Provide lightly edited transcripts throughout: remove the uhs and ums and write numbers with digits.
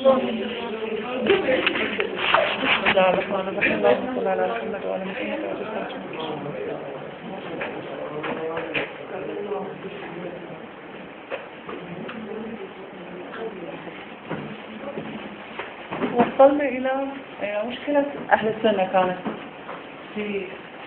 بسم الله الرحمن الرحيم. اللهم صل على محمد وعلى محمد وصلنا إلى مشكلة أهل السنة كانت في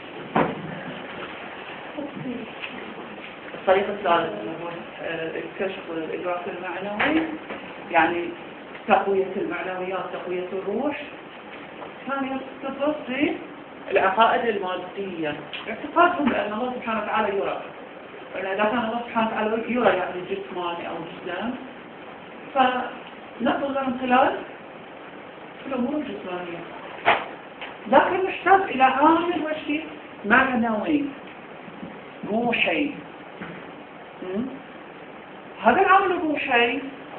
الطريقة الثالثة الكشف والإدراك المعنوي، يعني تقوية المعنويات، تقوية الروح. كان يرتبط في العقائد المادية، اعتقادهم بأن الله سبحانه وتعالى يرى، إذا كان الله سبحانه وتعالى يرى يعني جسماني أو جسم، فنقل من خلال الأمور الجسمانية، لكن نحتاج إلى عامل وشي معنوي روحي. هذا العامل الروحي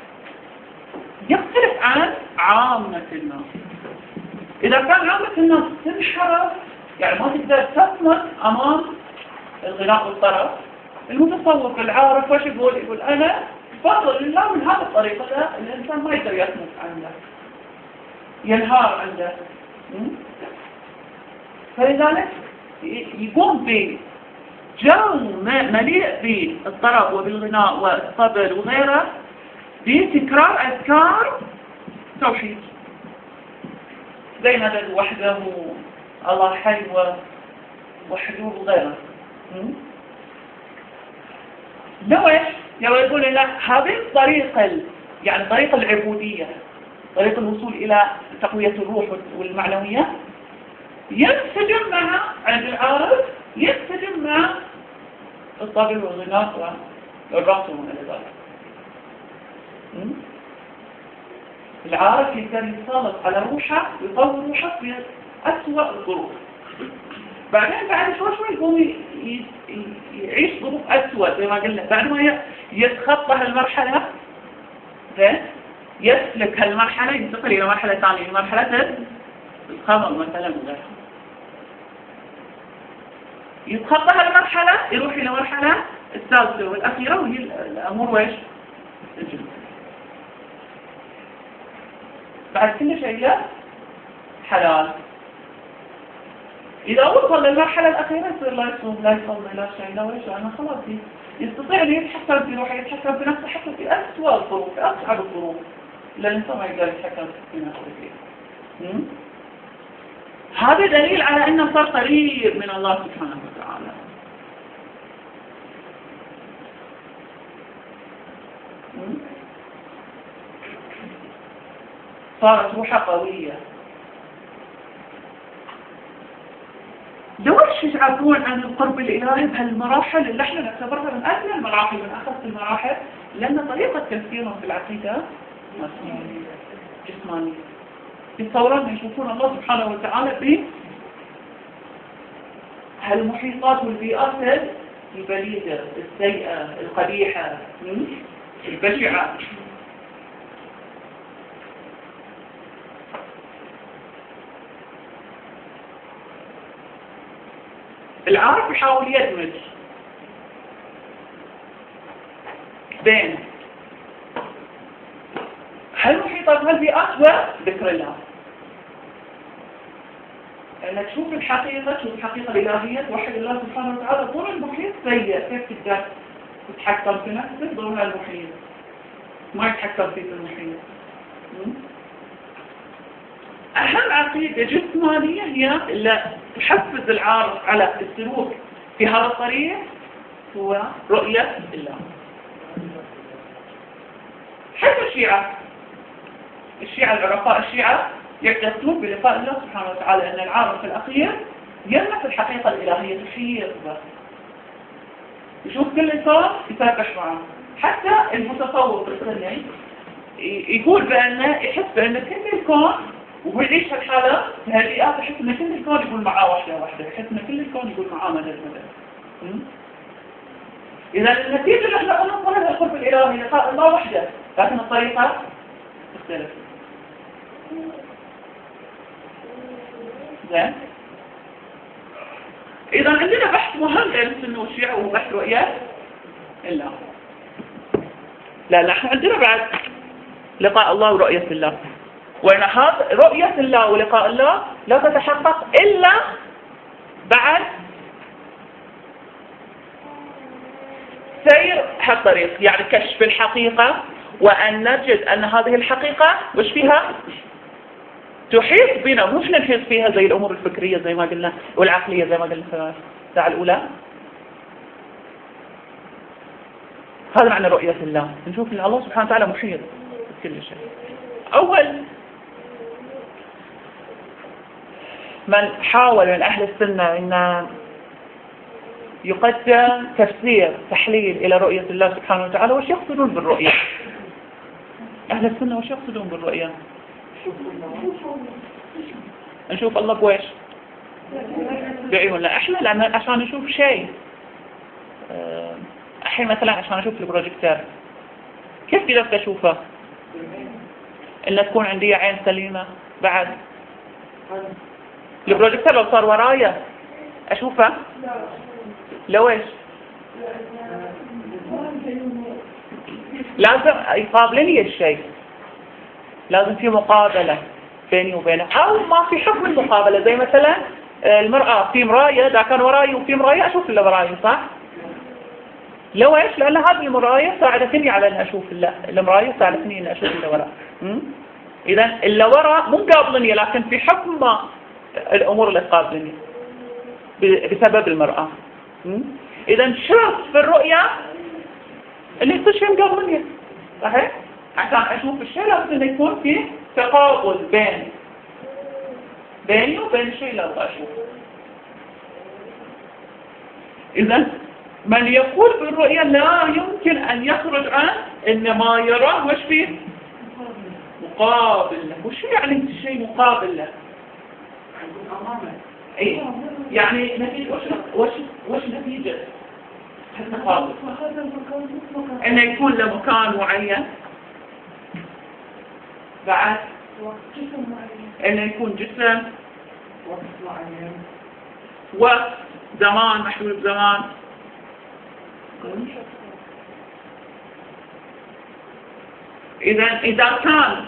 يختلف عن عامة الناس. إذا كان عامة الناس تنحرف، يعني ما تقدر تصمد أمام الغناء والطرب، المتصوف العارف وش يقول أنا بفضل الله من هذه الطريقة الإنسان ما يقدر يصمد عنده، ينهار عنده. فلذلك يقوم بجو مليء بالطرب وبالغناء والطبل وغيره بتكرار أذكار توحيد، زي هذا وحده الله حي وحده وغيره. لوش يقول لنا هذه الطريقة، يعني طريقة العبودية، طريقة الوصول إلى تقوية الروح والمعنوية، ينسجم مع عند العارف، ينسجم مع الطبل والغناء والرقص وما إلى ذلك. العارف يقدر يسلط على روحه ويطور روحه في أسوأ الظروف، بعدين بعد شوي يقوم يعيش ظروف أسوأ زي ما قلنا، بعد ما يتخطى هالمرحلة يسلك هالمرحلة، ينتقل إلى مرحلة ثانية، مرحلة الخمر مثلا وغيرها. يتخطى هالمرحلة يروح إلى مرحلة الثالثة والأخيرة، وهي الأمور ويش الجنة. بعد كل شيء حلال. إذا وصل للمرحلة الأخيرة يصير لا يصوم لا يصلي لا شيء لا ويش، لأنه خلاص يستطيع أن يتحكم في روحه، يتحكم في نفسه حتى في أسوأ الظروف، في أصعب الظروف اللي الإنسان ما يقدر يتحكم في نفسه فيها. هذا دليل على أنه صار قريب من الله سبحانه وتعالى. صارت روحه قوية. لوش يعرفون عن القرب الإلهي بهالمراحل اللي احنا نعتبرها من أدنى المراحل، من أخص المراحل، لأن طريقة تفكيرهم في العقيدة جسمانية. يتصورون يشوفون الله سبحانه وتعالى في هالمحيطات والبيئات البليدة السيئة القبيحة البشعة. العارف يحاول يدمج بين هالمحيطات هالبيئات وذكر الله، لأنك تشوف الحقيقة، تشوف الحقيقة الإلهية، توحد الله سبحانه وتعالى. طول المحيط سيء، كيف تقدر تتحكم في نفسك ضمن المحيط؟ ما يتحكم فيك المحيط. أهم عقيدة جسمانية هي اللي تحفز العارف على السلوك في هذا الطريق هو رؤية الله. حتى الشيعة العرفاء الشيعة يعتقدون بلقاء الله سبحانه وتعالى، أن العارف الأخير يلمس الحقيقة الإلهية تحيط به، يشوف كل إنسان يتناقش معه. حتى المتصوف السني يقول بأنه يحس بأن كل الكون، ويعيش هالحالة هالبيئات، يحس أن كل الكون يقول معاه واحدة، يحس أن كل الكون يقول معاه مدد. إذا النتيجة اللي احنا قلنا هذا القرب الإلهي لقاء الله وحده، لكن الطريقة تختلف. زين. إذا عندنا بحث مهم بين السنة والشيعة، وهو بحث رؤية الله. لا احنا عندنا بعد لقاء الله ورؤية الله. وإن هذا رؤية الله ولقاء الله لا تتحقق إلا بعد سير هالطريق، يعني كشف الحقيقة، وأن نجد أن هذه الحقيقة وش فيها تحيط بنا، مش نحيط فيها زي الأمور الفكرية زي ما قلنا والعقلية زي ما قلنا في الساعة الأولى. هذا معنى رؤية الله، نشوف أن الله سبحانه وتعالى محيط بكل شيء. أول من حاول من أهل السنة أن يقدم تفسير تحليل إلى رؤية الله سبحانه وتعالى، وش يقصدون بالرؤية؟ أهل السنة وش يقصدون بالرؤية؟ نشوف الله بويش؟ بعيوننا احنا، لأن عشان نشوف شيء الحين مثلا عشان أشوف البروجيكتور كيف قدرت أشوفه؟ إن تكون عندي عين سليمة. بعد البروجيكتور لو صار ورايا أشوفه؟ لو إيش؟ لازم يقابلني الشيء، لازم في مقابلة بيني وبينه، أو ما في حكم المقابلة. زي مثلا المرأة في مراية، دا كان وراي وفي مراية أشوف اللي وراي، صح؟ لو إيش؟ لأن هذه المراية ساعدتني على أن أشوف المراية، ساعدتني أن أشوف اللي وراء. إذا اللي وراء مو قابلني، لكن في حكم ما الأمور اللي تقابلني بسبب المرأة. إذا شرط في الرؤية اللي يصير شيء مقابلني، صحيح؟ عشان أشوف الشيء لازم أن يكون في تقابل بيني وبين الشيء اللي أبغى أشوفه. إذا من يقول بالرؤية لا يمكن أن يخرج عن إن ما يراه وش فيه مقابل له. وش يعني الشيء مقابل له؟ إيه؟ يعني نتيجة وش نتيجة التقابل؟ إنه يكون له مكان معين، بعد إنه يكون جسم، وقت، زمان، محدود بزمان. إذا كان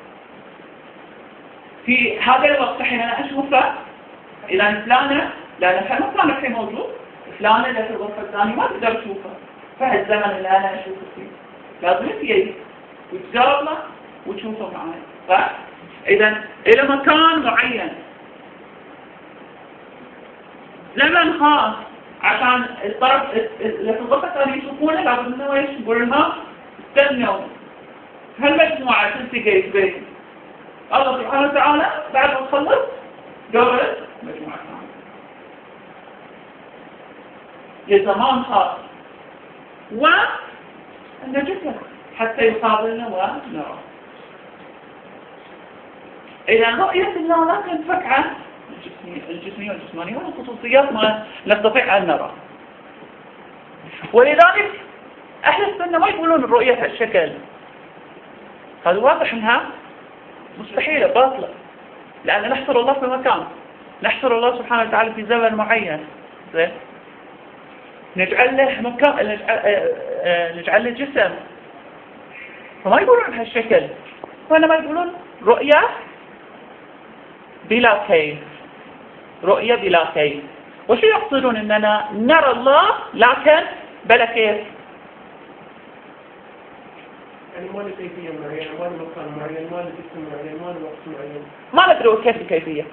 في هذا الوقت حين أنا أشوفه، إذا فلانة، لأن فلان الحين موجود، فلانة اللي في الغرفة الثانية ما تقدر تشوفه، فهالزمن اللي أنا أشوفه فيه لازم يجي وتجاوب له وتشوفه معي. فإذا إلى مكان معين، زمن خاص، عشان الطرف اللي في الغرفة الثانية يشوفونه، لازم إنه إيش نقول لهم استنوا هالمجموعة تلتقي بين الله سبحانه وتعالى بعد ما تخلص قبل مجموعة ثانية لزمان خاص، ونجده حتى يقابلنا ونرى. إذا رؤية الله لا تنفك عن الجسمية والجسمانية والخصوصيات ما نستطيع أن نرى. ولذلك أهل السنة ما يقولون الرؤية هالشكل، هذا واضح أنها مستحيلة باطلة، لأن نحصر الله في مكان، نحصر الله سبحانه وتعالى في زمن معين، نجعل له مكان، نجعل له جسم، فما يقولون هالشكل، وإنما يقولون رؤية بلا كيف، رؤية بلا كيف. وشو يقصدون؟ أننا نرى الله لكن بلا كيف، يعني ما له كيفية معينة، ما له مكان معين، ما له جسم معين، ما له وقت معين، ما ندري كيف الكيفية.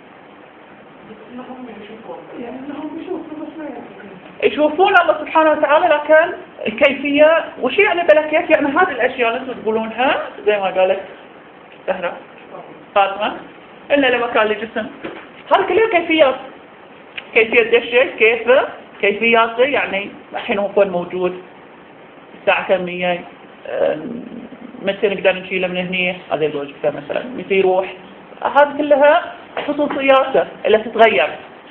يشوفون الله سبحانه وتعالى، لكن الكيفية وش يعني بلا كيف؟ يعني هذه الأشياء اللي تقولونها زي ما قالت زهرة فاطمة إلا لما كان لجسم، هذا كلها كيفيات، كيفية الشيء كيفه، كيفياته، يعني الحين هو يكون موجود الساعة كمية، متى نقدر نشيله من هنا، هذا الوجه مثلا متى يروح، هذه كلها خصوصياته اللي تتغير.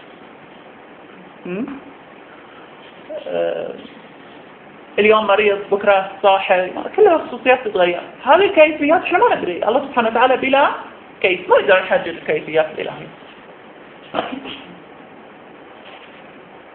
اليوم مريض، بكرة صاحي، كلها خصوصيات تتغير. هذه الكيفيات احنا ما ندري، الله سبحانه وتعالى بلا كيف، ما نقدر نحدد الكيفيات الإلهية.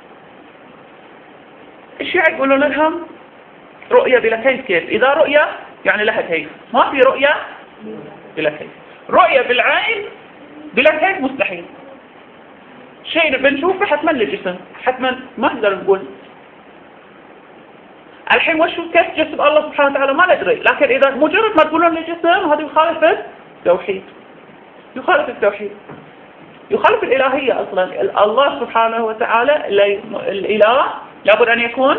الشيعة يقولون لهم رؤية بلا كيف. كيف؟ إذا رؤية يعني لها كيف. ما في رؤية بلا كيف. رؤية بالعين بلا كيف مستحيل. شيء بنشوفه حتما لجسم، حتما ما نقدر نقول. الحين كيف جسم الله سبحانه وتعالى ما ندري، لكن إذا مجرد ما تقولون لجسم هذا يخالف التوحيد، يخالف التوحيد، يخالف الإلهية أصلا. الله سبحانه وتعالى الإله لابد أن يكون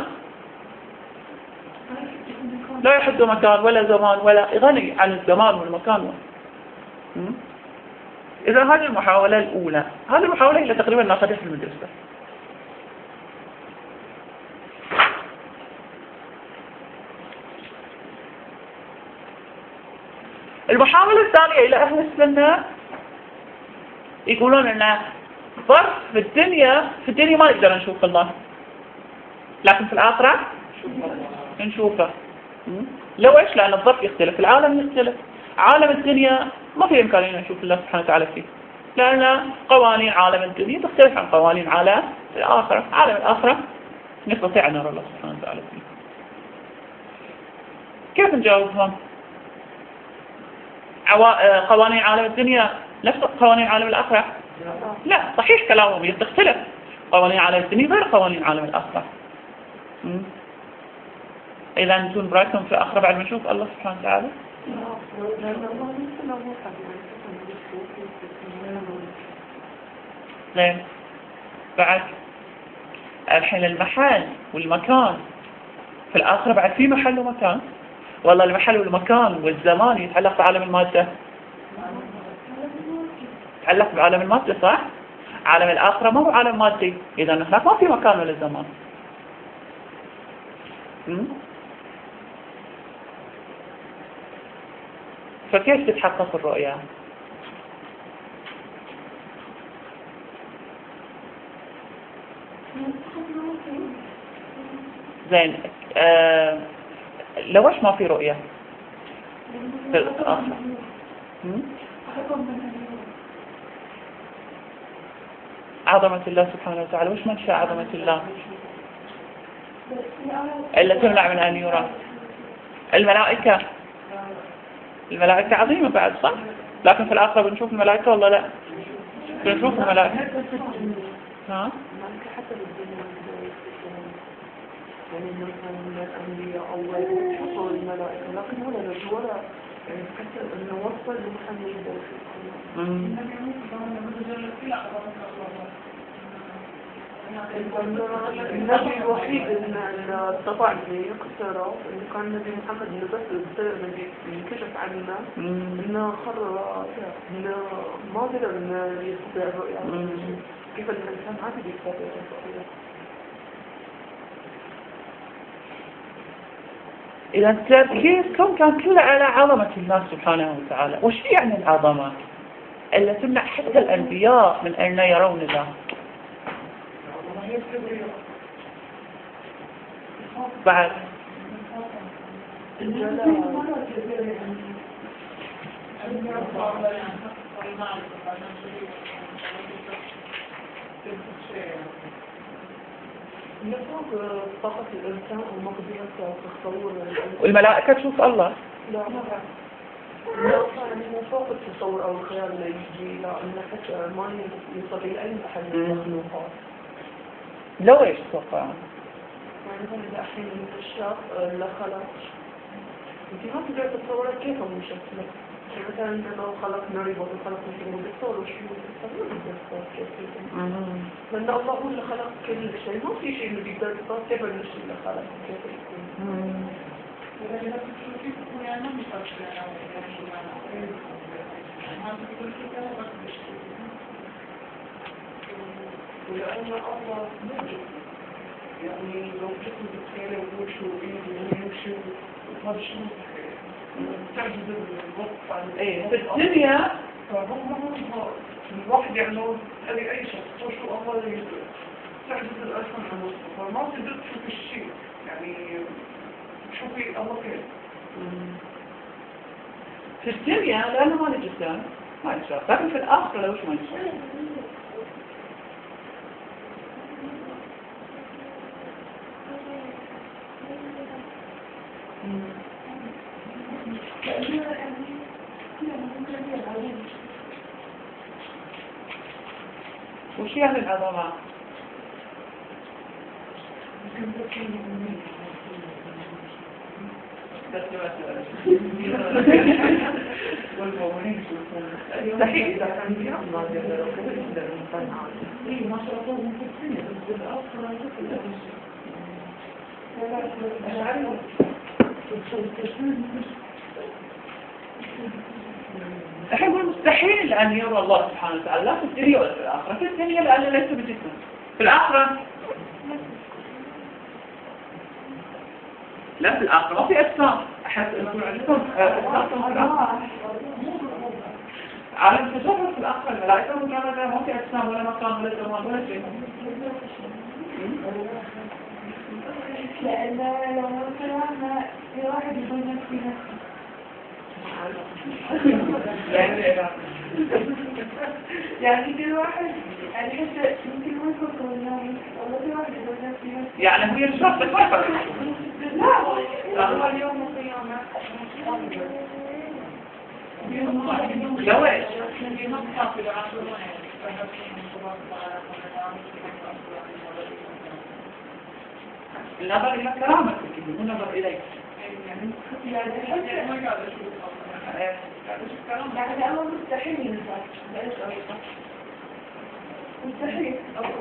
لا يحد مكان ولا زمان ولا غني عن الزمان والمكان. إذا هذه المحاولة الأولى، هذه المحاولة اللي تقريبا ناخذها في المدرسة. المحاولة الثانية إلى أهل السنة يقولون أن ظرف في الدنيا ما نقدر نشوف الله، لكن في الآخرة نشوفه. لو إيش؟ لأن الظرف يختلف، العالم يختلف. عالم الدنيا ما في إمكانية نشوف الله سبحانه وتعالى فيه، لأن قوانين عالم الدنيا تختلف عن قوانين عالم الآخرة. عالم الآخرة نستطيع أن نرى الله سبحانه وتعالى فيه. كيف نجاوبهم؟ قوانين عالم الدنيا نفس قوانين عالم الآخرة؟ لا، صحيح كلامهم تختلف. قوانين عالم الدنيا غير قوانين عالم الآخرة. إذا أنتم برأيكم في الآخرة بعد ما نشوف الله سبحانه وتعالى؟ زين. بعد الحين المحل والمكان في الآخرة بعد في محل ومكان. والله المحل والمكان والزمان يتعلق بعالم المادة، يتعلق بعالم المادة، صح؟ عالم الآخرة ما هو عالم مادي، إذا هناك ما في مكان ولا زمان. فكيف تتحقق الرؤية؟ زين. لو ما في رؤية في الآخرة؟ عظمة الله سبحانه وتعالى، وش منشأ عظمة الله إلا تمنع من أن يرى؟ الملائكة عظيمة بعد، صح؟ لكن في الآخرة بنشوف الملائكة ولا لا؟ بنشوف الملائكة. ها؟ يعني مثلا من الأنبياء أو وصول الملائكة، لكن ولا يعني حتى إنه وصل لمحمد النبي الوحيد اللي استطاع يقترب إنه كان النبي محمد إنه بس ينكشف عنه إنه خر إنه ما قدر إنه يستطيع الرؤية. كيف الإنسان عادي يستطيع الرؤية؟ إذا التركيز كان كله على عظمة الله سبحانه وتعالى. وش يعني العظمة اللي تمنع حتى الأنبياء من أن يرون الله؟ بعد نفوق طاقة الإنسان ومقدرته تصور والملائكة تشوف الله؟ لا يعني فوق التصور أو الخيال اللي يجي، لا إنه حتى ما يصل إلى أي أحد من المخلوقات. لو إيش تتوقع؟ يعني مثلا الحين الكشاف اللي خلق، أنت ما تقدر تتصور كيف هو شكله. يعني مثلا لو خلق مريض وخلق مثل الدكتور وشو ما تقدر كيف لأن الله هو اللي خلق كل شيء، ما في شيء اللي بيقدر يتصور كيف الشيء اللي خلق كيف يكون. ولأن الله موجود، يعني لو جسم بتخيله ووشه وإيده ويمشي وهذا شيء تعجز الوقف عن في الدنيا الواحد يعني لو هذه أي شخص وشو الله تعجز الأسنان عن الوقف، فما تقدر تشوف الشيء، يعني شوفي الله كيف. في الدنيا لأنه ما نجسان ما يشاف، لكن في الآخرة لوش ما يشاف. وش يعني العظمة؟ مستحيل إذا كان في الله جل وعلا يقدر الإنسان عادي. ما شاء الله ممكن تسمع بالآخر الحين يقول مستحيل أن يرى الله سبحانه وتعالى لا في الدنيا ولا في الآخرة. في الدنيا لأنه ليس بجسم، في الآخرة لا، في الآخرة ما في أجسام. أحس أنتم عندكم عالم تجرب في الآخرة، الملائكة والملائكة ما في أجسام ولا مكان ولا زمان ولا شيء. لأن لو مثلا في واحد يقول نفسي يعني في واحد يعني حتى يمكن ما يفكر النوم ولا في واحد يقول نفسي يعني هي الشرط بس ما يفرق. لا هو اليوم القيامة لو ايش؟ النظر إلى كرامتك مو النظر إليك. بعد أمر مستحيل ينفع بلاش أريقة مستحيل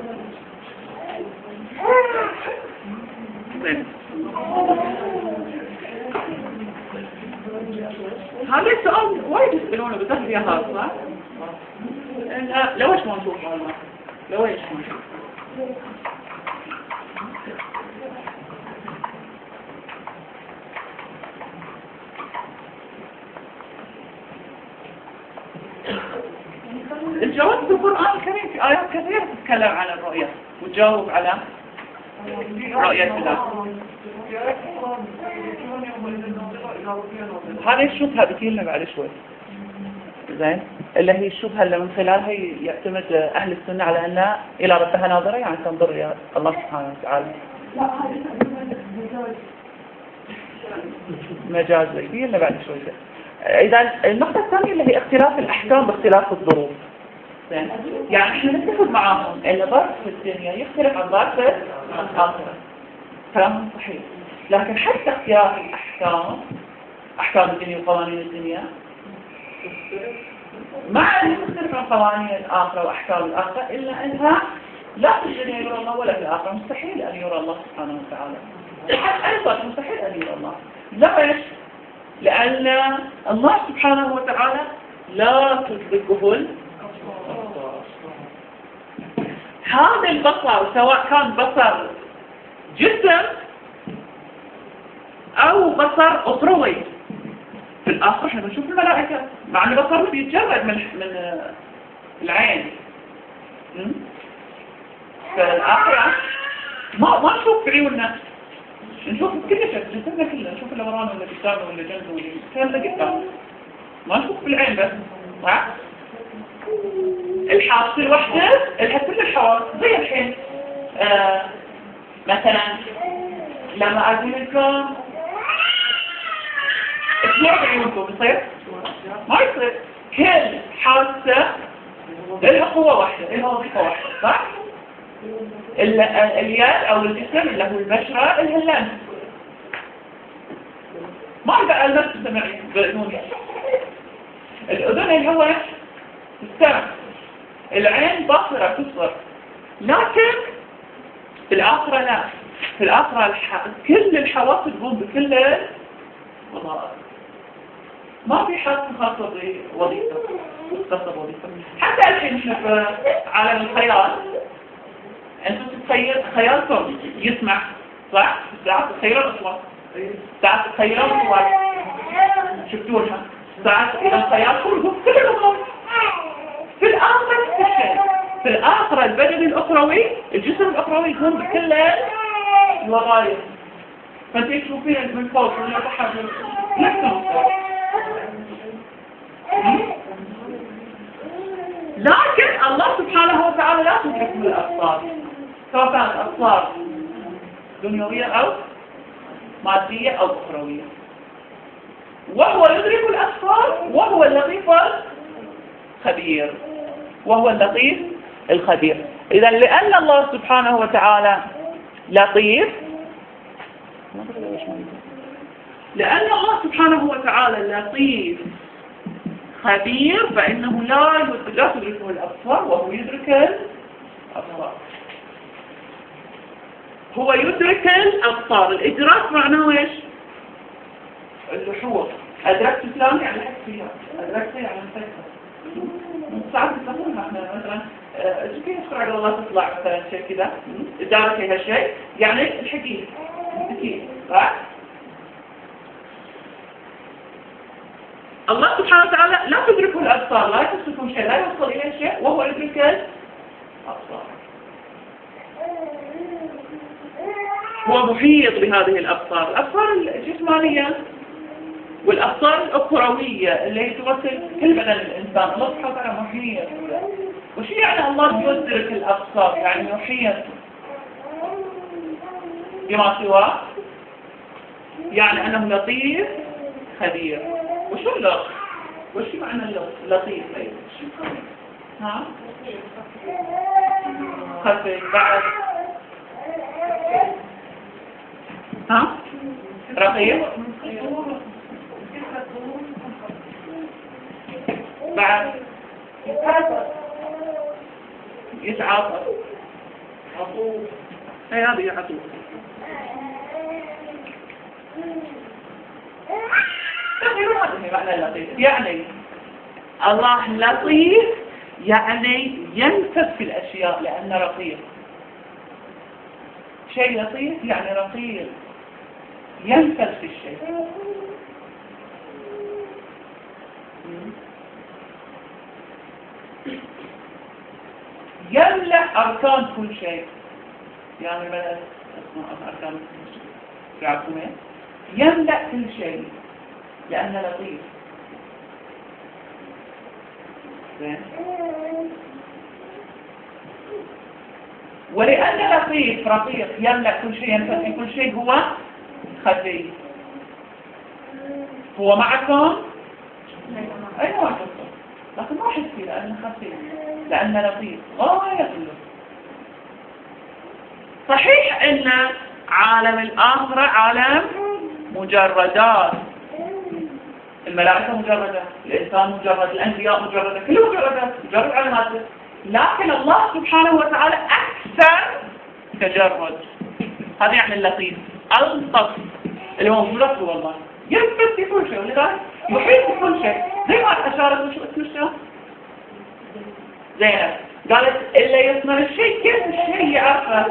هذا السؤال وايد يسألونه بتهدي خاصة. لو ايش ما نشوف والله لو ايش ما نشوف الجواب في القرآن الكريم في آيات كثيرة تتكلم عن الرؤية وتجاوب على رؤية الله. هذه الشبهة بتجيلنا بعد شوي زين، اللي هي الشبهة اللي من خلالها يعتمد أهل السنة على أن إلى ربها ناظرة، يعني تنظر إلى الله سبحانه وتعالى. مجاز بيجيلنا بعد شوي. إذا النقطة الثانية اللي هي اختلاف الأحكام باختلاف الظروف. يعني احنا نتفق معاهم ان ظرف في الدنيا يختلف عن ظرف في الآخرة، كلامهم صحيح، لكن حتى اختلاف الأحكام، أحكام الدنيا وقوانين الدنيا، مع أن تختلف عن قوانين الآخرة وأحكام الآخرة، إلا أنها لا في الدنيا يرى الله ولا في الآخرة مستحيل أن يرى الله سبحانه وتعالى. أيضا مستحيل أن يرى الله. ليش؟ لأن الله سبحانه وتعالى لا تدركه الأبصار. هذا البصر سواء كان بصر جسم أو بصر أخروي. في الآخر احنا بنشوف الملائكة مع أن بصره بيتجرد من العين. في الآخرة ما نشوف في عيوننا، نشوف كل شيء، جسمنا كله، نشوف اللي ورانا ولا قدامنا ولا جنبنا ولا كله قدامنا، ما نشوف بالعين بس. صح؟ الحاسة الوحدة لها كل الحواس. زي الحين مثلا لما أقول لكم اسمعوا بعيونكم يصير؟ ما يصير. كل حاسة لها قوة واحدة، لها وظيفة واحدة. صح؟ اليد أو الجسم اللي هو البشرة لها اللمس. ما بقى اللمس سمعي بأذنوني. الأذن اللي هو السمع، العين باصرة تبصر، لكن في الآخرة لا. في الآخرة كل الحواس تقوم بكل الوظائف، ما في حد خاصة بوظيفة مختصة بوظيفة. حتى الحين احنا في عالم الخيال، انتم خيالكم يسمع صح؟ ساعات تخيلون أصوات، ساعات تخيلون صوت شفتوها، ساعات إذا خيالكم يقول كل الأمور. في الآخرة الشيء، في الآخرة البدن الأخروي، الجسم الأخروي يقوم بكل الوظائف. فانت تشوفين من فوق ولا تحت نفس الوظائف. لكن الله سبحانه وتعالى لا تدرك من الأبصار، سواء كانت أبصار دنيوية أو مادية أو أخروية. وهو يدرك الأبصار وهو اللطيف خبير، وهو اللطيف الخبير. إذا لأن الله سبحانه وتعالى لطيف، لأن الله سبحانه وتعالى لطيف خبير، فإنه لا تدركه الأبصار وهو يدرك الأبصار. هو يدرك الأبصار. الإدراك معناه إيش؟ اللحوظ. أدركت فلان يعني حس فيها، أدركت يعني مسكت. ساعات يسمونها احنا مثلا كيف يشكر على الله تطلع مثلا شيء كذا، إدارة فيها شيء يعني الحقيقة مسكين، صح؟ الله سبحانه وتعالى لا تدركه الأبصار، لا يتصفه شيء، لا يوصل إليه شيء، وهو يدرك الأبصار. هو محيط بهذه الأبصار، الأبصار الجسمانية والأبصار الأخروية اللي تمثل كل بدن الإنسان. الله سبحانه وتعالى محيط. وش يعني الله يدرك الأبصار؟ يعني يحيط بما سواه، يعني أنه لطيف خبير. وشو اللطف؟ وش معنى اللطيف؟ ها؟ خفي بعد. ها؟ رقيق بعد. يتعاطف. عطوف. اي هذه عطوف. هذا معنى اللطيف. يعني الله لطيف يعني ينفذ في الأشياء لأنه رقيق. شيء لطيف يعني رقيق، ينفذ في الشيء. يملأ أركان كل شيء. يعني ملأ أركان كل شيء. يعرفون يملأ كل شيء لأنه لطيف. ولأن لطيف رقيق يملأ كل شيء، ينفذ في كل شيء، هو خفي. هو معكم أيوة، لكن ما حسي لأنه خفي، لأنه لطيف غاية كله. صحيح أن عالم الآخرة عالم مجردات، الملائكة مجردة، الإنسان مجرد، الأنبياء مجردة، كله مجردات، مجرد علامات. لكن الله سبحانه وتعالى أكثر تجرد. هذا يعني اللطيف ألطف اللي هو ملطف. والله ينفذ في كل شيء، ولذلك يحيط بكل شيء. زي ما أشارت وشو اسمه زينب قالت إلا يصنع الشيء كيف الشيء يعرفه،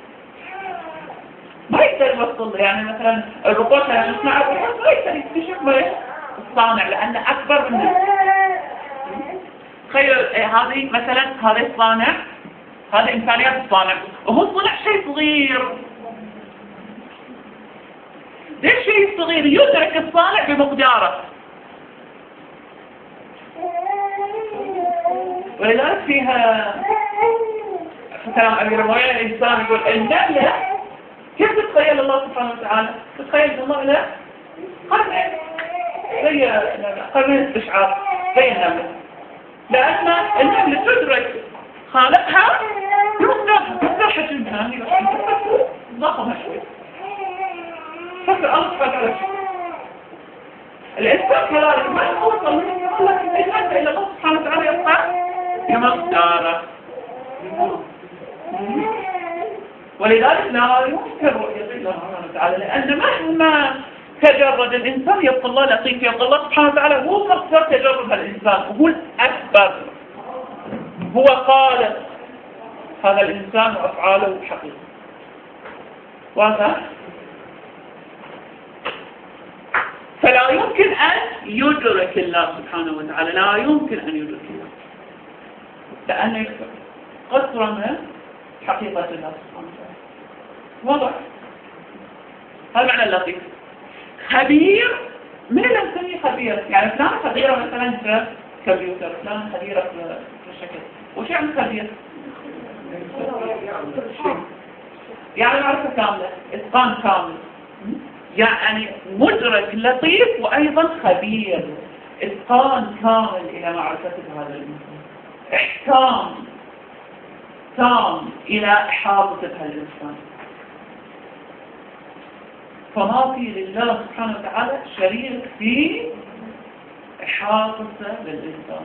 ما يقدر يوصل. يعني مثلا الرقوش اللي نصنع الرقوش ما يقدر يكتشف ما الصانع لأنه أكبر منه. تخيل هذه مثلا هذا الصانع، هذا إمكانيات الصانع، وهو صنع شيء صغير. ليش شيء صغير يدرك الصانع بمقداره؟ ولذلك فيها كلام أبي رموية الإنسان يقول النملة كيف تتخيل الله سبحانه وتعالى؟ تتخيل الله له قرنين، زي قرنين استشعار زي النملة، لأن النملة تدرك خالقها بمقدار حجمها، ضخمة شوي. فكر الله سبحانه وتعالى. الإنسان كذلك ما يوصل من الله إلا الله سبحانه وتعالى يبقى بمقداره. ولذلك لا يمكن رؤية الله سبحانه وتعالى، لأن مهما تجرد الإنسان يبقى الله لطيف، يبقى الله سبحانه وتعالى هو مقدار تجرد الإنسان، وهو الأكبر، هو خالق هذا الإنسان وأفعاله حقيقة. واضح؟ فلا يمكن أن يدرك الله سبحانه وتعالى، لا يمكن أن يدرك الله، لأنه قصر من حقيقة الله سبحانه وتعالى. واضح؟ هذا معنى اللطيف. خبير، من اللي نسميه خبير؟ يعني فلان خبيرة مثلا في كمبيوتر، فلان خبيرة في الشكل. وش يعني خبير؟ يعني معرفة كاملة، إتقان كامل، يعني مدرك لطيف وأيضا خبير. إتقان كامل إلى معرفة هذا الإنسان، إحكام تام إلى إحاطة بهذا الإنسان. فما في لله سبحانه وتعالى شريك في إحاطته للإنسان،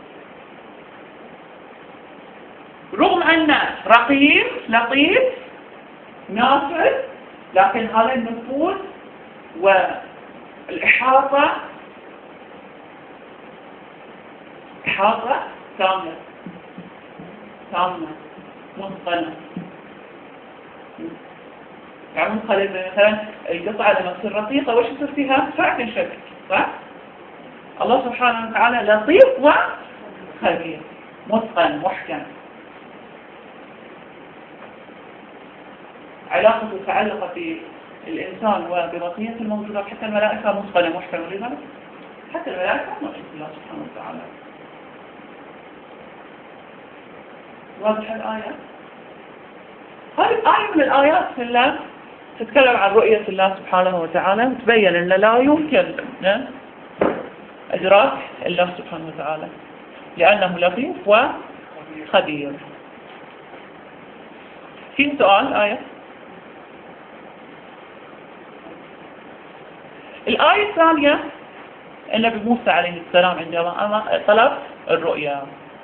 رغم أن رقيب لطيف نافذ، لكن هذا النفوذ والإحاطة إحاطة كاملة منقلة. يعني منقلة مثلا القطعة لما تصير رقيقة وش يصير فيها؟ سرعة تنشق، صح؟ الله سبحانه وتعالى لطيف وخبير متقن محكم. علاقة متعلقة بالإنسان وببقية الموجودات، حتى الملائكة متقنة محكمة. لذلك حتى الملائكة ما تشوف الله سبحانه وتعالى. واضح الآية؟ هذه آية من الآيات اللي تتكلم عن رؤية الله سبحانه وتعالى، وتبين أن لا يمكن إدراك الله سبحانه وتعالى لأنه لطيف وخبير. في سؤال آية؟ الآية الثانية النبي موسى عليه السلام عندما طلب الرؤيا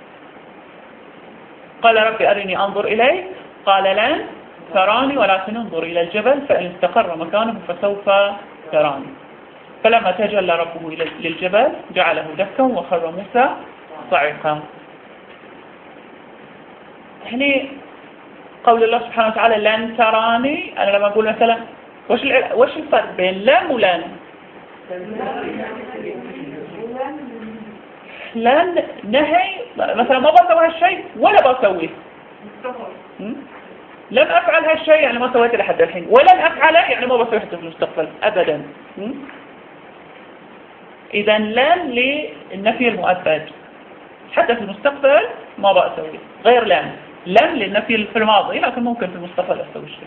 قال ربي أرني أنظر إليك، قال لن تراني ولكن انظر إلى الجبل فإن استقر مكانه فسوف تراني. فلما تجلى ربه للجبل جعله دكا وخر موسى صعقا. هنا قول الله سبحانه وتعالى لن تراني، أنا لما أقول مثلا وش الفرق بين لن ولن؟ لن نهي، مثلا ما بسوي هالشيء ولا بسويه، لن أفعل هالشيء يعني ما سويته لحد الحين، ولن أفعله يعني ما بسويه حتى في المستقبل أبدا. إذا لن للنفي المؤبد، حتى في المستقبل ما بسويه، غير لن للنفي في الماضي لكن ممكن في المستقبل أسوي الشيء.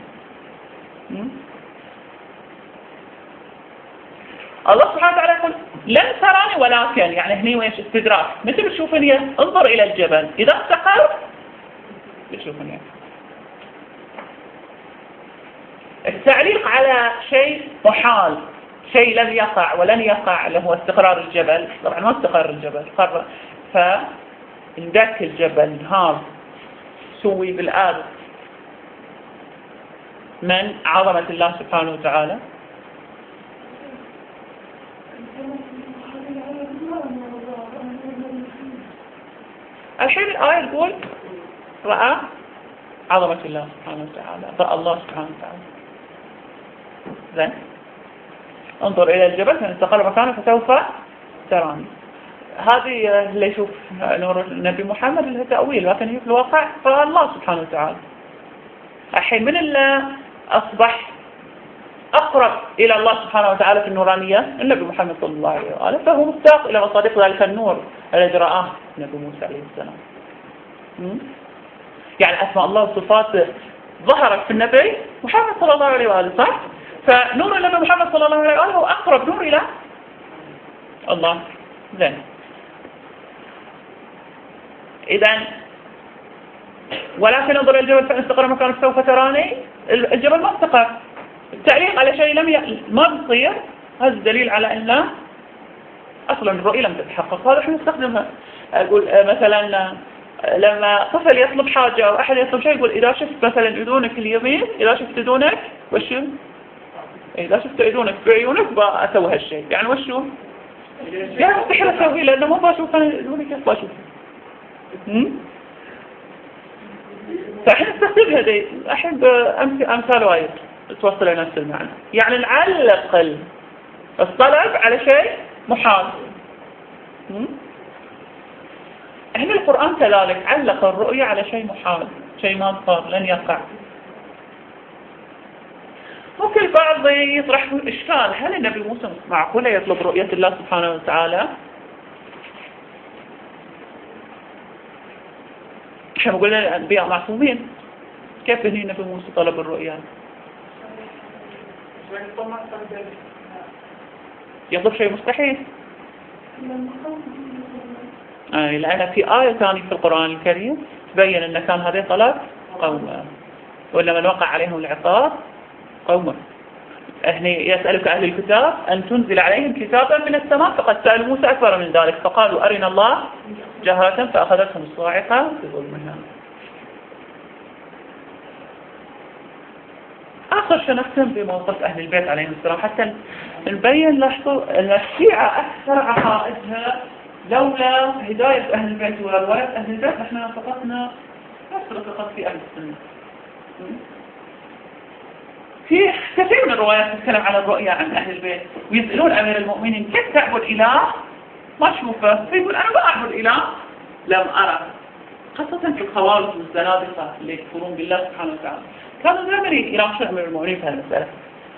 الله سبحانه وتعالى يقول لن تراني ولكن، يعني هني ويش استدراك، متى بتشوفني؟ انظر إلى الجبل إذا استقر بتشوفني. التعليق على شيء محال، شيء لن يقع ولن يقع اللي هو استقرار الجبل، طبعا ما استقر الجبل، قرر فاندك الجبل انهار سوي بالأرض من عظمة الله سبحانه وتعالى. الحين الآية تقول رأى عظمة الله سبحانه وتعالى، رأى الله سبحانه وتعالى. زين، انظر إلى الجبل فإن استقر مكانه فسوف تراني. هذه اللي يشوف نور النبي محمد اللي هي تأويل، لكن هي في الواقع فالله سبحانه وتعالى. الحين من اللي أصبح أقرب إلى الله سبحانه وتعالى في النورانية؟ النبي محمد صلى الله عليه وآله، فهو مستاق إلى مصادق ذلك النور الذي رآه النبي موسى عليه السلام. يعني أسماء الله وصفاته ظهرت في النبي محمد صلى الله عليه وآله، صح؟ فنور النبي محمد صلى الله عليه وآله هو أقرب نور إلى الله. زين، إذن ولكن انظر الجبل فإن استقر مكانه سوف تراني، الجبل ما استقر. التعليق على شيء ما بيصير، هذا الدليل على أن أصلا الرؤية لم تتحقق. هذا احنا نستخدمها. أقول مثلا لما طفل يطلب حاجة أو أحد يطلب شيء يقول إذا شفت مثلا أذونك اليمين، إذا شفت أذونك وشو؟ إذا شفت أذونك بعيونك بأسوي هالشيء، يعني وشو؟ يعني مستحيل أسويه لأنه ما بشوف أنا أذوني كيف بشوف. فإحنا نستخدمها دي أحب أمثال وايد توصل لنفس المعنى. يعني نعلق الطلب على شيء محال. هنا القرآن كذلك علق الرؤية على شيء محال، شيء ما صار لن يقع. ممكن البعض يطرح إشكال، هل النبي موسى معقولة يطلب رؤية الله سبحانه وتعالى؟ احنا قلنا الأنبياء معصومين، كيف هنا النبي موسى طلب الرؤية؟ يطلب شيء مستحيل. لأن في آية ثانية في القرآن الكريم تبين أن كان هذه طلب قوم، وإنما من وقع عليهم العقاب قوم. هني يسألك أهل الكتاب أن تنزل عليهم كتابا من السماء، فقد سألوا موسى أكبر من ذلك فقالوا أرنا الله جهرة فأخذتهم الصاعقة بظلمها. آخر شيء نختم بموقف أهل البيت عليهم السلام حتى نبين لاحظوا أن الشيعة أكثر عقائدها لولا هداية أهل البيت ورواية أهل البيت نحن فقطنا نفس فقط في أهل السنة. في كثير من الروايات تتكلم عن الرؤية عن أهل البيت ويسألون أمير المؤمنين كيف تعبد إله ما تشوفه، فيقول أنا ما أعبد إله لم أرى، خاصة في الخوارج والزنادقة اللي يكفرون بالله سبحانه وتعالى كانوا دائما يناقشون أمير المؤمنين في هالمسألة.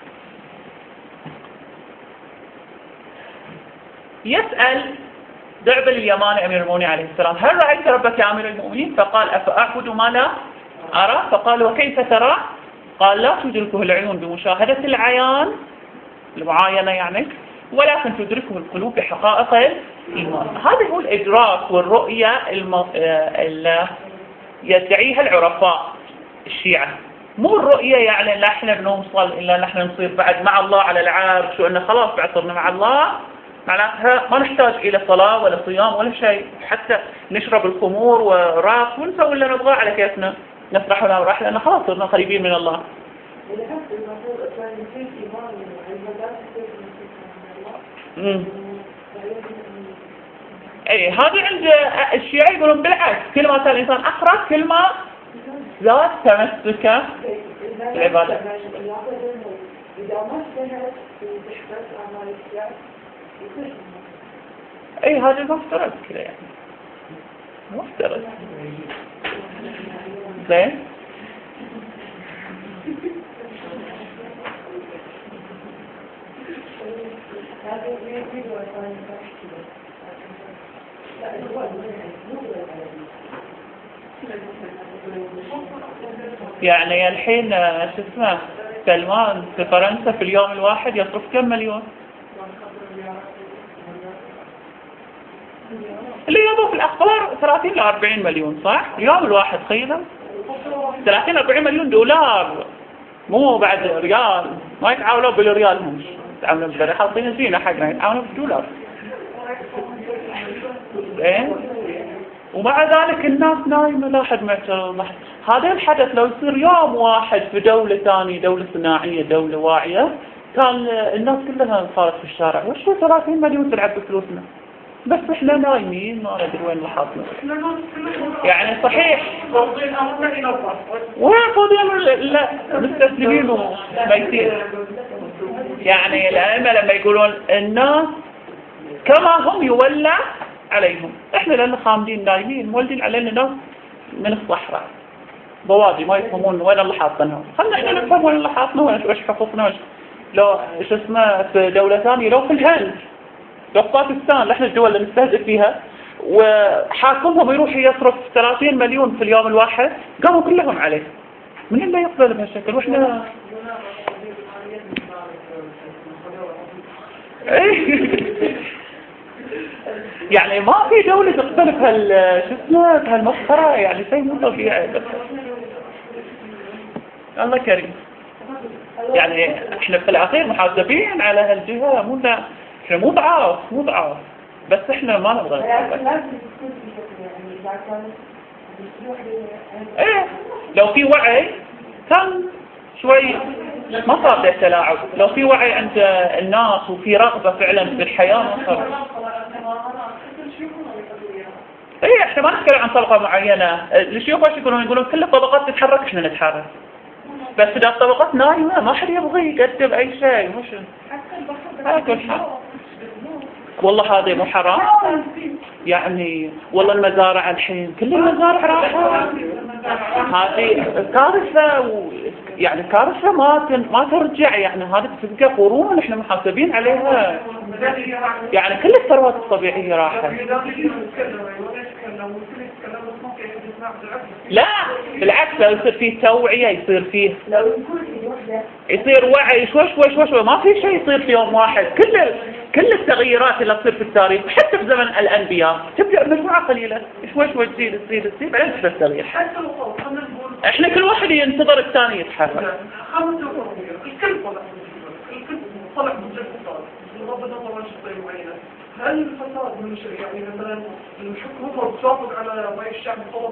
يسأل دعبل اليماني أمير المؤمنين عليه السلام هل رأيت ربك يا أمير المؤمنين؟ فقال أفأعبد ما لا أرى؟ فقال وكيف ترى؟ قال لا تدركه العيون بمشاهدة العيان المعاينة يعني، ولكن تدركه القلوب بحقائق الإيمان. هذا هو الإدراك والرؤية اللي يدعيها العرفاء الشيعة، مو الرؤية يعني لا احنا بنوصل إلا نحن نصير بعد مع الله على العرش وأن خلاص بعد صرنا مع الله معناتها ما نحتاج إلى صلاة ولا صيام ولا شيء، حتى نشرب الخمور وراق ونسوي اللي نبغاه على كيفنا نفرح ولا نفرح لأن خلاص صرنا قريبين من الله. اي هذا عند الشيعة يقولون بالعكس كل ما كان الإنسان أخرج كل ما زاد تمسكه بالعبادة. اي هذا مفترض كذا يعني مفترض زين. يعني الحين شو اسمه سلمان في فرنسا في اليوم الواحد يصرف كم مليون؟ اللي يضرب في الأخبار 30 ل 40 مليون صح؟ اليوم الواحد تخيل 30 ل 40 مليون دولار، مو بعد ريال، ما يتعاونوا بالريال هم يتعاونوا بالريال، حاطين زينة حقنا يتعاونوا بالدولار. زين ومع ذلك الناس نايمة لا حد معترض. هذا الحدث لو يصير يوم واحد في دولة ثانية دولة صناعية دولة واعية كان الناس كلها صارت في الشارع وشو 30 مليون تلعب بفلوسنا، بس احنا نايمين ما ندري وين لحظنا. يعني صحيح وين فاضيين لا مستسلمين وميتين. يعني الأئمة لما يقولون الناس كما هم يولى عليهم، احنا لأننا خامدين نايمين مولدين علينا ناس من الصحراء بوادي ما يفهمون وين اللي حاطنهم، خلنا احنا نفهم وين اللي حاطنا وش حقوقنا لو ايش اسمه في دولة ثانية لو في الهند لو في باكستان احنا الدول اللي نستهدف فيها وحاكمهم يروح يصرف 30 مليون في اليوم الواحد قاموا كلهم عليه، من اللي يقبل بهالشكل واحنا يعني ما في دولة تقبل بهالمسخرة يعني شيء مو طبيعي. بس الله كريم يعني احنا في الأخير محاسبين على هالجهة، مو احنا مو ضعاف بس احنا ما نبغى ايه لو في وعي كان شوي ما صار له تلاعب، لو في وعي عند الناس وفي رغبة فعلا بالحياة ما صار. ايه احنا ما نتكلم عن طبقة معينة، الشيوخ ايش يقولون كل الطبقات تتحرك احنا نتحرك، بس اذا الطبقات نايمة ما حد يبغى يقدم اي شيء مش على كل حال. والله هذا مو حرام يعني، والله المزارع الحين كل المزارع راحت، هذه كارثة يعني كارثة ما ترجع يعني، هذه تبقى قرون احنا محاسبين عليها يعني كل الثروات الطبيعية راحت. لا بالعكس لو يصير فيه توعية يصير وعي شوي ما في شيء يصير في يوم واحد، كل كل التغييرات اللي تصير في التاريخ حتى في زمن الأنبياء تبدأ بمجموعة قليلة شوي شوي تزيد بعدين تصير تغيير. حتى لو خلينا نقول احنا كل واحد ينتظر الثاني يتحرك. خمس نقط الكل طلع من الفساد ربنا طبعا شيء معينة. هل الفساد من الشيء يعني مثلا الحكومة بتوافق على رأي الشعب طلب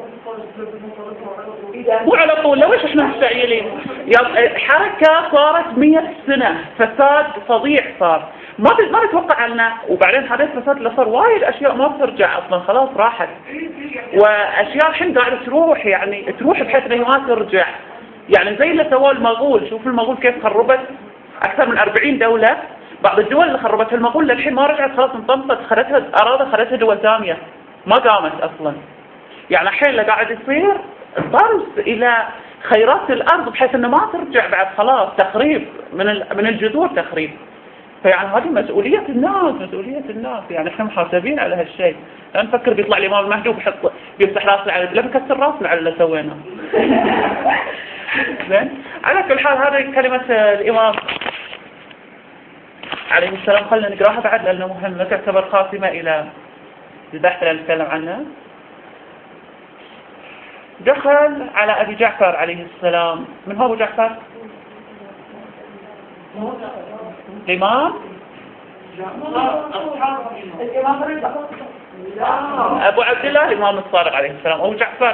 مو على طول لوش احنا مستعجلين؟ حركة صارت 100 سنة فساد فظيع صار ما نتوقع عنه. وبعدين هذا الفساد اللي صار وايد اشياء ما بترجع اصلا خلاص راحت واشياء الحين قاعدة تروح يعني تروح بحيث انها ما ترجع. يعني زي اللي سواه المغول. شوف المغول كيف خربت اكثر من 40 دولة. بعض الدول اللي خربتها المغول للحين ما رجعت خلاص انطمست خدتها أراضي خدتها دول ثانية ما قامت أصلا. يعني الحين اللي قاعد يصير ضرس إلى خيرات الأرض بحيث أنه ما ترجع بعد خلاص تخريب من الجذور تخريب. فيعني هذه مسؤولية الناس يعني احنا محاسبين على هالشيء. لا نفكر بيطلع الإمام المهدي بيمسح راسنا على لا بكسر راسنا على اللي سويناه. زين على كل حال هذه كلمة الإمام عليه السلام خلنا نقراها بعد لأنه مهمة تعتبر خاتمة إلى البحث اللي نتكلم عنه. دخل على أبي جعفر عليه السلام. من هو أبو جعفر؟ الإمام أبو عبد الله الإمام الصادق عليه السلام. أبو جعفر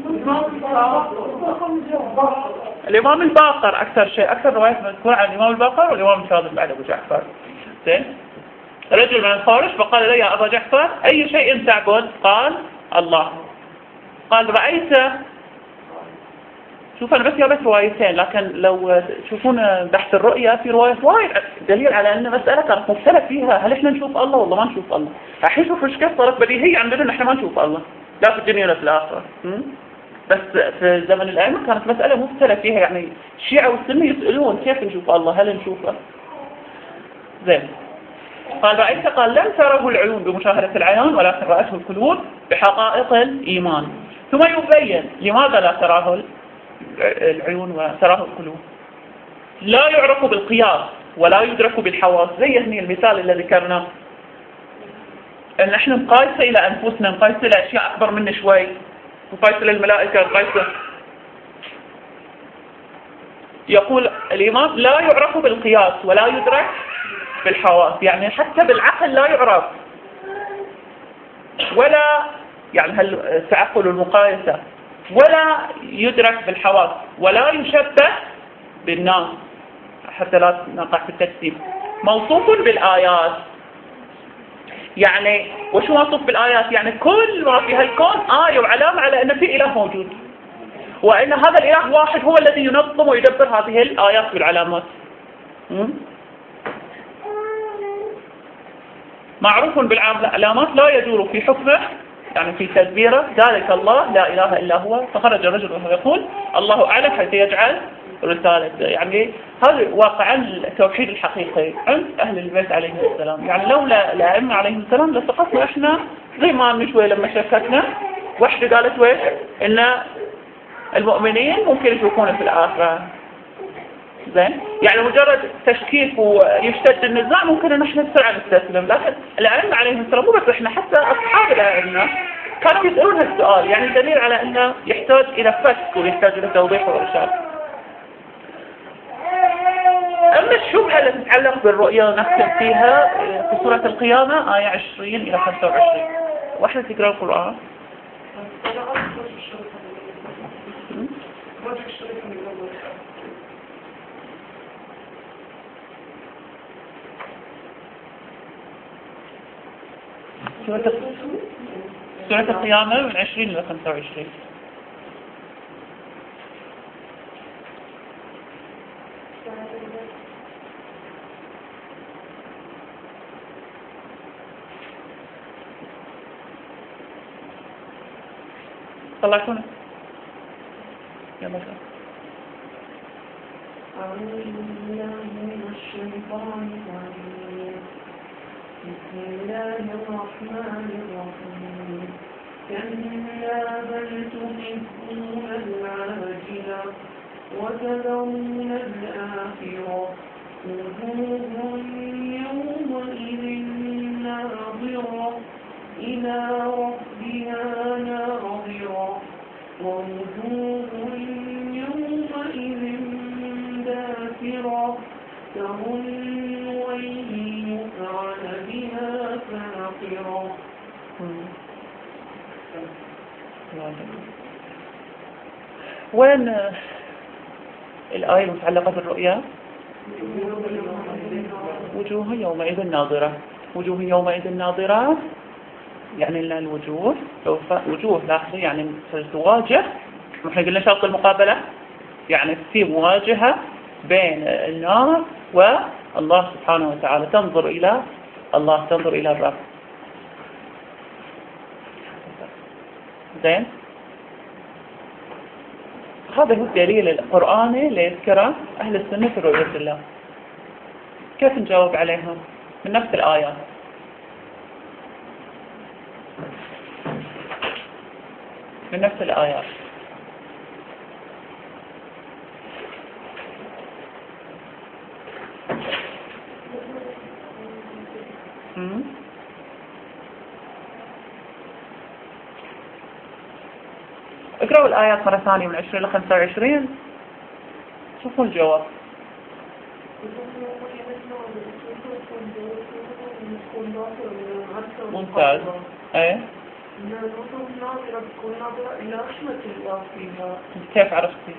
الإمام الباقر. أكثر روايات مذكورة عن الإمام الباقر والإمام الكاظم بعد أبو جعفر. زين رجل من الخارج فقال له يا أبا جعفر أي شيء تعبد؟ قال الله. قال رأيت. شوف أنا بس جابت روايتين لكن لو تشوفون بحث الرؤية في رواية وايد دليل على أن مسألة كانت مختلف فيها هل إحنا نشوف الله والله ما نشوف الله. الحين شوف إيش كيف صارت بديهية عندنا إن إحنا ما نشوف الله لا في الدنيا ولا في الآخرة. بس في زمن الأئمة كانت مسألة مختلف فيها. يعني الشيعة والسنة يسألون كيف نشوف الله هل نشوفه. زين قال رأيت. قال لم تره العيون بمشاهدة العيان ولكن رأته القلوب بحقائق الإيمان. ثم يبين لماذا لا تراه العيون وتراه القلوب. لا يعرف بالقياس ولا يدرك بالحواس. زي هني المثال الذي ذكرناه ان احنا نقايسه الى انفسنا نقايسه الى اشياء اكبر منا شوي نقايسه للملائكه نقايسه. يقول الامام لا يعرف بالقياس ولا يدرك بالحواس. يعني حتى بالعقل لا يعرف ولا يعني التعقل والمقايسه ولا يدرك بالحواس ولا يشبه بالناس حتى لا نقع في التجسيم. موصوف بالآيات. يعني وشو موصوف بالآيات؟ يعني كل ما في هالكون آية وعلامة على أن في إله موجود وأن هذا الإله واحد هو الذي ينظم ويدبر هذه الآيات والعلامات. معروف بالعلامات لا يدور في حكمه يعني في تدبيره. ذلك الله لا إله إلا هو. فخرج الرجل وهو يقول الله أعلم حيث يجعل رسالته. يعني هذا واقعا التوحيد الحقيقي عند أهل البيت عليهم السلام. يعني لولا الأئمة عليهم السلام لسقطنا إحنا زي ما من شوي لما شككنا واحدة قالت ويش إن المؤمنين ممكن يشوفون في الآخرة. زين يعني مجرد تشكيك ويشتد النزاع ممكن ان احنا بسرعه نستسلم. لكن الائمه عليهم السلام مو بس احنا حتى اصحاب الائمه كانوا يسالون هالسؤال. يعني دليل على انه يحتاج الى فك ويحتاج الى توضيح وارشاد. اما الشبهه التي تتعلق بالرؤيا نختم فيها في سوره القيامه ايه 20 الى 25. واحده تقرا القران. سورة القيامة من 20 إلى 25. طلعتونا يا مثلا. أعوذ بالله من الشيطان الرجيم. بسم الله الرحمن الرحيم. كلا بل تحبون العاجلة وتذرون الآخرة وجوه يومئذ ناظرة إلى ربها ناظرة ووجوه يومئذ باسرة تظن أن يفعل بها فاقرة. وين الآية المتعلقة بالرؤيا؟ وجوه يومئذ ناظرة. وجوه يومئذ ناظرة يعني لنا الوجوه وجوه لاحظوا يعني تواجه. نحن قلنا شرط المقابلة يعني في مواجهة بين النار والله سبحانه وتعالى، تنظر إلى الله، تنظر إلى الرب. زين، هذا هو الدليل القرآني اللي يذكره أهل السنة في رؤية الله. كيف نجاوب عليهم؟ من نفس الآيات. من نفس الآيات. اقرأوا الآيات مرة ثانية من 20 إلى 25 شوفوا الجواب. ممتاز. ايه كيف عرفتي؟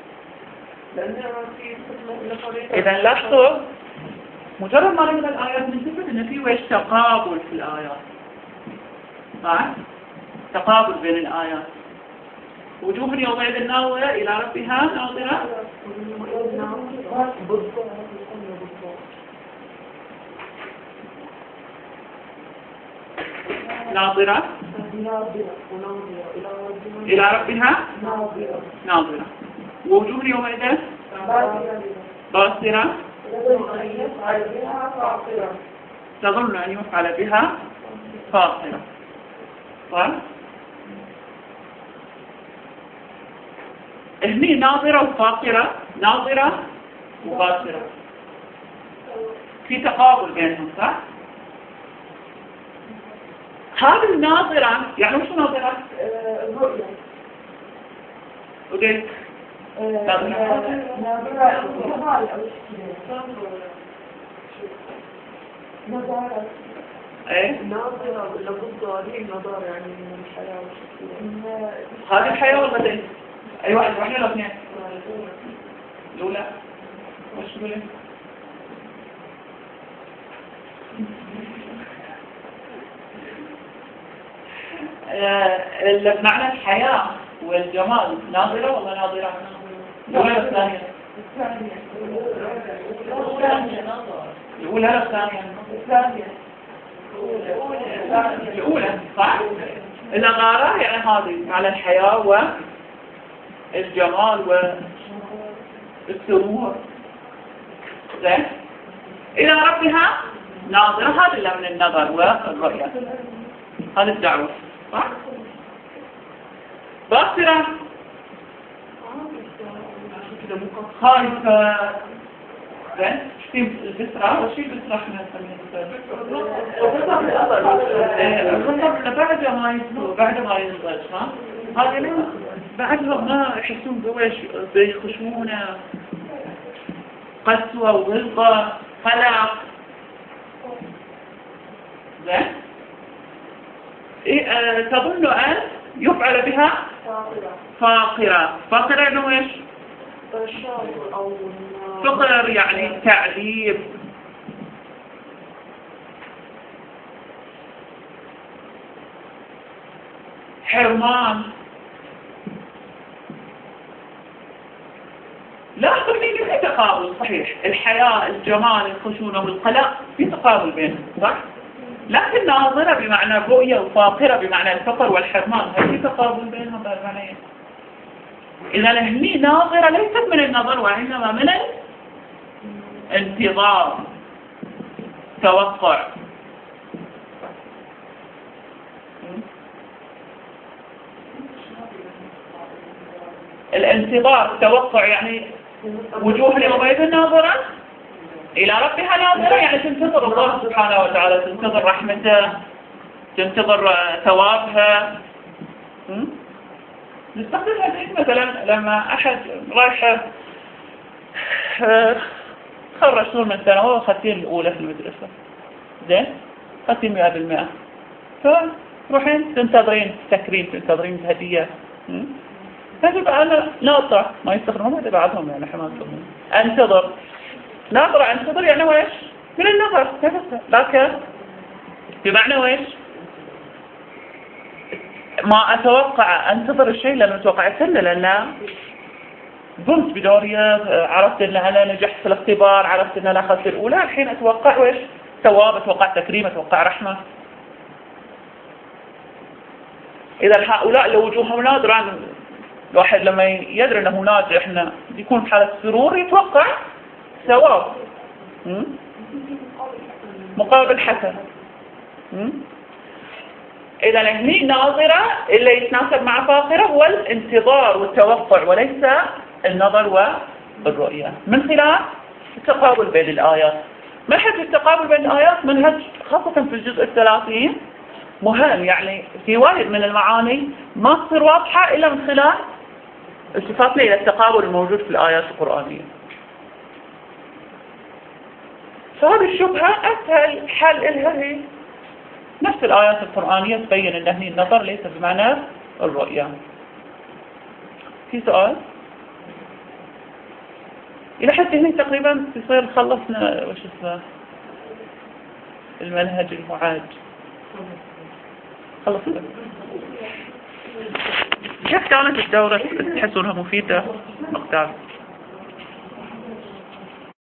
إذا لاحظوا مجرد ما نقرأ الآيات نثبت إن في وجه تقابل في الآيات. صح؟ تقابل بين الآيات. وجوه يومئذ ناظرة إلى ربها ناظرة. ناظرة إلى ربها ناظرة. ووجوه يومئذ باسرة تظن أن يفعل بها فاقرة. صح؟ هني ناظرة وفاقرة، ناظرة وباسرة، في تقابل بينهم. صح؟ هذه الناظرة يعني وش ناظرة؟ الرؤية. وديك نظارة. ايه ناظرة ولا ضد هذه النظارة يعني من الحياة والشكل. هذه الحياة ولا بدين؟ اي واحد ولا اثنين؟ الأولى. وش تقولي؟ معنى الحياة والجمال ناظرة ولا ناظرة؟ الأولى ولا الثانية؟ الأولى ولا الثانية؟ الأولى. صح؟ النظارة يعني هذه على الحياة والجمال والسرور. زين؟ إلى ربها ناظرة، هذا اللي من النظر والرؤية، هذا الدعوة. صح؟ باصرة خايفة. زين؟ شو البسرة؟ وش البسرة احنا نسميها؟ الغضب بعد ما ينضج. هذا بعدهم ما يحسون بوش بخشونة، قسوة وغلظة، قلق. زين؟ تظن أن يفعل بها فاقرة. فاقرة يعني وش؟ فقر يعني تعذيب. حرمان. لا تقولين في تقابل. صحيح الحياة، الجمال، الخشونة والقلق في تقابل بينهم. صح؟ لكن ناظرة بمعنى الرؤية وفاقرة بمعنى الفقر والحرمان، هل في تقابل بينهم بالمعنيين؟ إذا هني ناظرة ليست من النظر وإنما من الانتظار، توقع. الانتظار، التوقع يعني وجوه يومئذ ناظرة إلى ربها ناظرة يعني تنتظر الله سبحانه وتعالى، تنتظر رحمته، تنتظر ثوابها. نستخدمها الحين مثلا لما أحد رايح خرج طول من الثانوية وخدتين الأولى في المدرسة، زين خدتين 100%، فتروحين تنتظرين تكريم، تنتظرين هدية. هذا أنا ناطرة ما يستخدمون هذا بعضهم يعني حماس انتظر، ناظرة انتظر يعني ويش من النظر، لكن بمعنى ويش ما أتوقع أنتظر الشيء لأنه توقعت له، لأن قمت بدورية، عرفت أن أنا نجحت في الاختبار، عرفت أن أنا أخذت الأولى، الحين أتوقع ويش ثواب، أتوقع تكريم، أتوقع رحمة. إذا هؤلاء لو وجوههم نادرة، الواحد لما يدري أنه نادر إحنا يكون في حالة سرور يتوقع ثواب مقابل حسن. إذا هني ناظرة اللي يتناسب مع فاخرة هو الانتظار والتوقع وليس النظر والرؤية، من خلال التقابل بين الآيات. منهج التقابل بين الآيات منهج خاصة في الجزء 30 مهم، يعني في واحد من المعاني ما تصير واضحة إلا من خلال التفاتنا إلى التقابل الموجود في الآيات القرآنية. فهذه الشبهة أسهل حل إلها هي نفس الآيات القرآنية تبين أن هني النظر ليس بمعنى الرؤية. في سؤال؟ إلى حد هنا تقريبا يصير خلصنا وش اسمه المنهج المعاد، خلصنا. كيف كانت الدورة؟ تحسونها مفيدة مقدار؟